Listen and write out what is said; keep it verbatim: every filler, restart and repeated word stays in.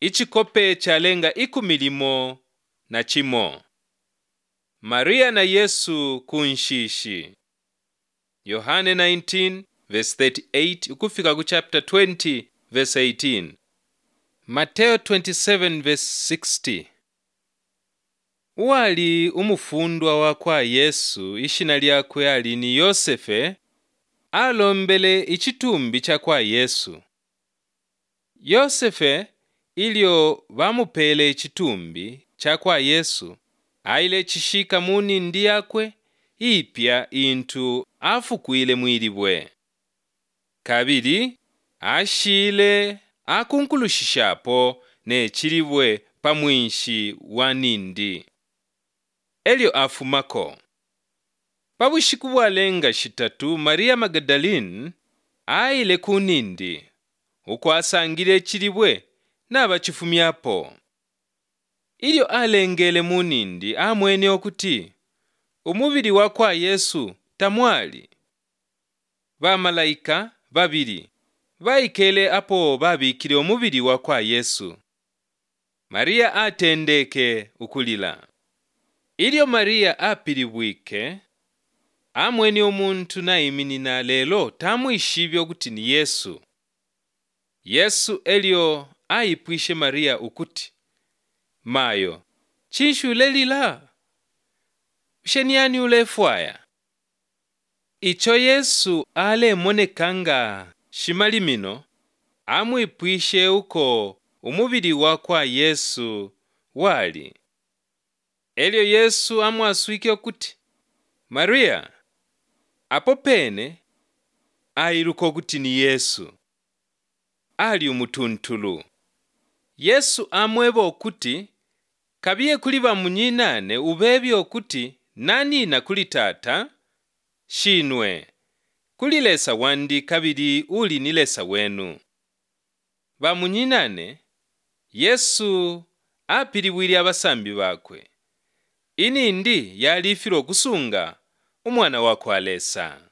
ichikope chalenga ikumilimo na chimo. Maria na Yesu kunshishi. Yohane nineteen verse thirty-eight ukufika ku chapter twenty verse eighteen. Mateo twenty-seven verse sixty. Uwali umufundwa wa kwa Yesu ishina lyakwe ali ni Yosefe, alombele ichitumbi cha kwa Yesu. Yosefe ilio bamupele ichitumbi cha kwa Yesu, aile chishika muni ndiyakwe ipya intu afukwile mwilibwe. Kabili ashile akunkuluhishapo ne chilibwe pamwinshi wa nindi. Elio afumako. Pabushiku bwalenga shitatu Maria Magdalene aile kunindi uko asangile chilibwe n'abachifumyapo. Ilio alengele munindi amwene okuti umubiri wa kwa Yesu tamwali. Bamalayika babiri baikele apo babikile umubiri wa kwa Yesu. Maria atendeke ukulila. Ilio Maria apilibwike amweni omuntu nayiminina lelo tamwishibyo kuti ni Yesu. Yesu elio ayipwishe Maria ukuti, mayo chinshulelila usheniani ulefwaya. Icho Yesu ale monekanga shimalimino amwipwishe uko umubiri wa kwa Yesu wali. Elio Yesu amwaswike kuti, Maria, apo pene airuko kuti ni Yesu ali umutuntulu. Yesu amwebo okuti kabiye kuli bamunyinane ubebye okuti nanina kuli tata shinwe kulilesa wandi kabili uli nilesa wenu. Bamunyinane Yesu apilibwili abasambi bakwe. Inindi yalifiro kusunga umwana wako alesa.